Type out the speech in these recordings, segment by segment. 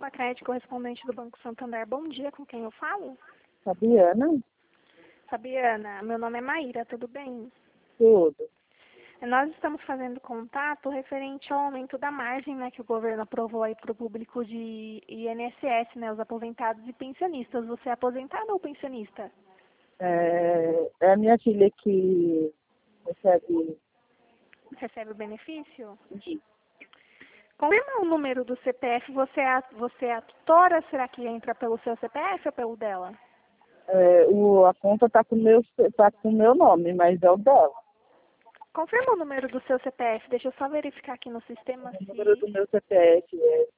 Lacrete, correspondente do Banco Santander. Bom dia, com quem eu falo? Fabiana? Fabiana, meu nome é Maíra, tudo bem? Tudo. Nós estamos fazendo contato referente ao aumento da margem, né, que o governo aprovou aí para o público de INSS, né, os aposentados e pensionistas. Você é aposentado ou pensionista? É a minha filha que recebe. Recebe o benefício? Confirma o número do CPF. Você é a tutora? Será que entra pelo seu CPF ou pelo dela? A conta tá com o meu nome, mas é o dela. Confirma o número do seu CPF. Deixa eu só verificar aqui no sistema O se... número do meu CPF é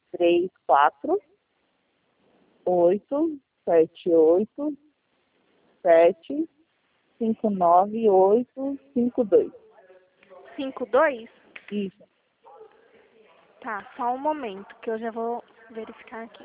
3487598852. 52? Isso. Tá, só um momento que eu já vou verificar aqui.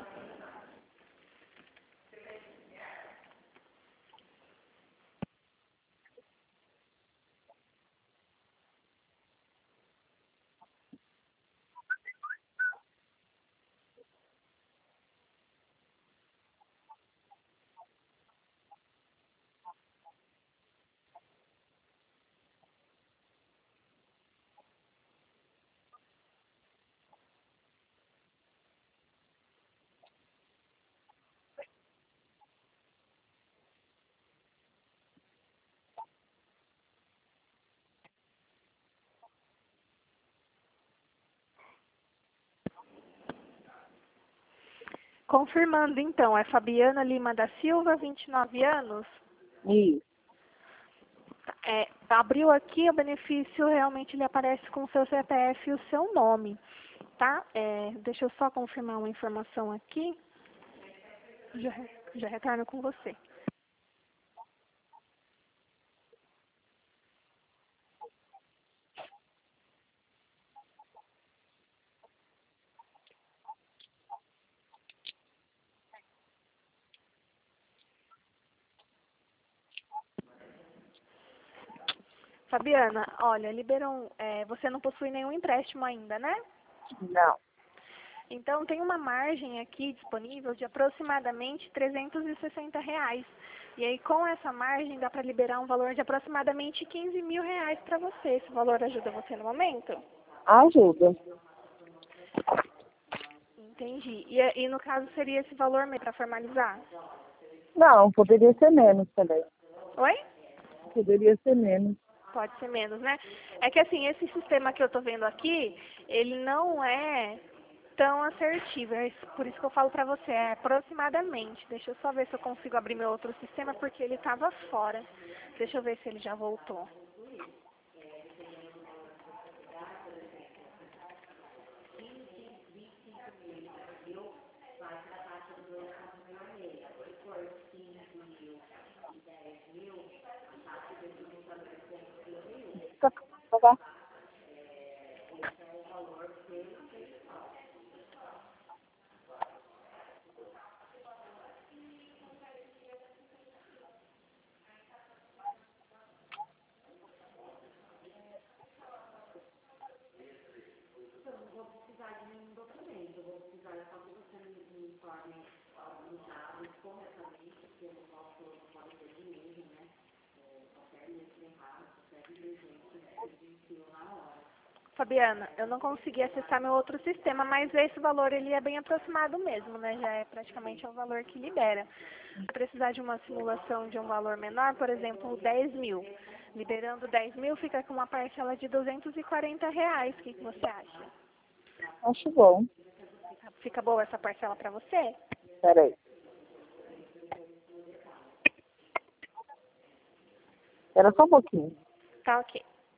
Confirmando então, é Fabiana Lima da Silva, 29 anos. Isso. Abriu aqui o benefício, realmente ele aparece com o seu CPF e o seu nome, tá? Deixa eu só confirmar uma informação aqui. Já retorno com você. Fabiana, olha, você não possui nenhum empréstimo ainda, né? Não. Então, tem uma margem aqui disponível de aproximadamente R$ 360. E aí, com essa margem, dá para liberar um valor de aproximadamente R$ 15.000 para você. Esse valor ajuda você no momento? Ajuda. Entendi. E no caso, seria esse valor mesmo para formalizar? Não, poderia ser menos também. Oi? Poderia ser menos. Pode ser menos, né? É que assim, esse sistema que eu tô vendo aqui, ele não é tão assertivo. Por isso que eu falo pra você, é aproximadamente. Deixa eu só ver se eu consigo abrir meu outro sistema, porque ele tava fora. Deixa eu ver se ele já voltou. Tá. Fabiana, eu não consegui acessar meu outro sistema, mas esse valor ele é bem aproximado mesmo, né? Já é praticamente o valor que libera. Se precisar de uma simulação de um valor menor, por exemplo, 10.000. Liberando 10.000, fica com uma parcela de R$ 240. O que você acha? Acho bom. Fica boa essa parcela para você? Peraí. Era só um pouquinho. Tá ok.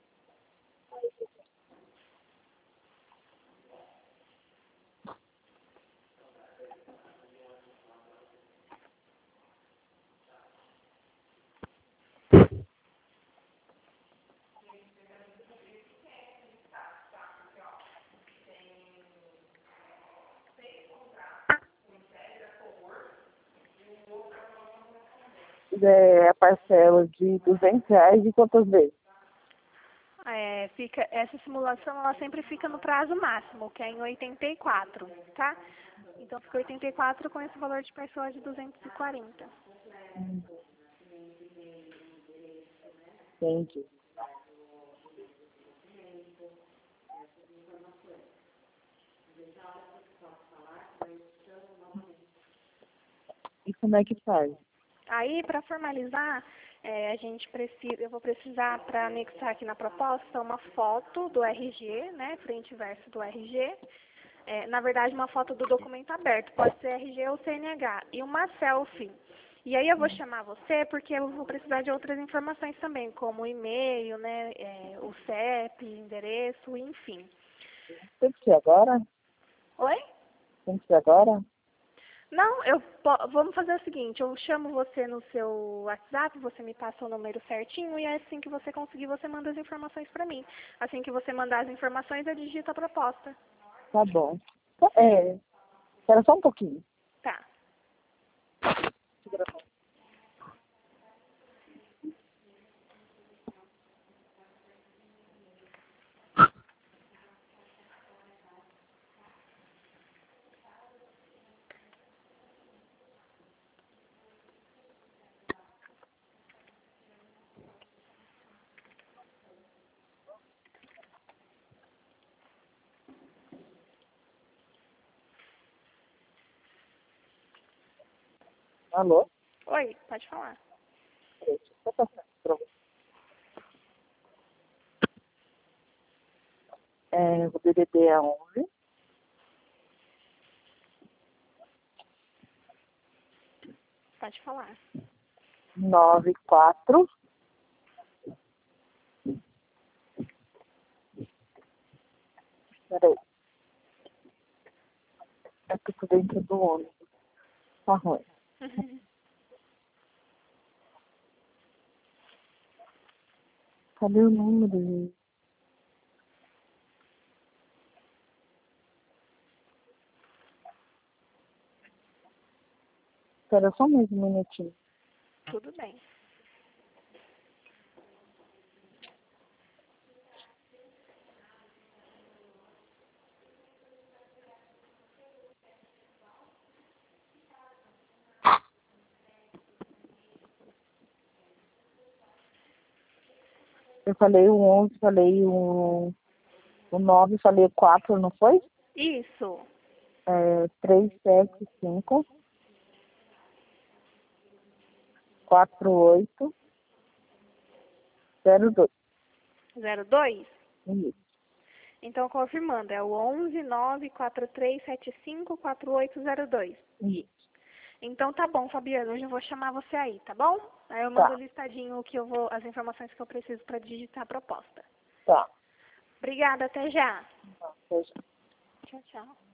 A parcela de R$ 200 de quantas vezes? Essa simulação ela sempre fica no prazo máximo, que é em 84, tá? Então fica 84 com esse valor de parcela de 240. Entendi. E como é que faz? Aí, para formalizar, eu vou precisar, para anexar aqui na proposta, uma foto do RG, né, frente e verso do RG. Na verdade, uma foto do documento aberto, pode ser RG ou CNH, e uma selfie. E aí eu vou chamar você porque eu vou precisar de outras informações também, como o e-mail, né, o CEP, endereço, enfim. Tem que ser agora? Oi? Tem que ser agora? Não, vamos fazer o seguinte, eu chamo você no seu WhatsApp, você me passa o número certinho e assim que você conseguir, você manda as informações para mim. Assim que você mandar as informações, eu digito a proposta. Tá bom. Espera só um pouquinho. Tá. Alô? Oi, pode falar. Deixa eu passar pra você. O DDD é 11 Pode falar. 94. Peraí. É que eu tô dentro do ônibus. Tá ruim. Cadê o número, gente? Espera só mais um minutinho. Tudo bem. Eu falei o 11, falei o 9, falei o 4, não foi? Isso. 375 48 02. 02? Isso. Então, confirmando, é o 11-94375-4802. Isso. Então, tá bom, Fabiana, hoje eu vou chamar você aí, tá bom? Aí eu mando Tá. listadinho as informações que eu preciso para digitar a proposta. Tá. Obrigada, até já. Tá. Seja. Tchau, tchau.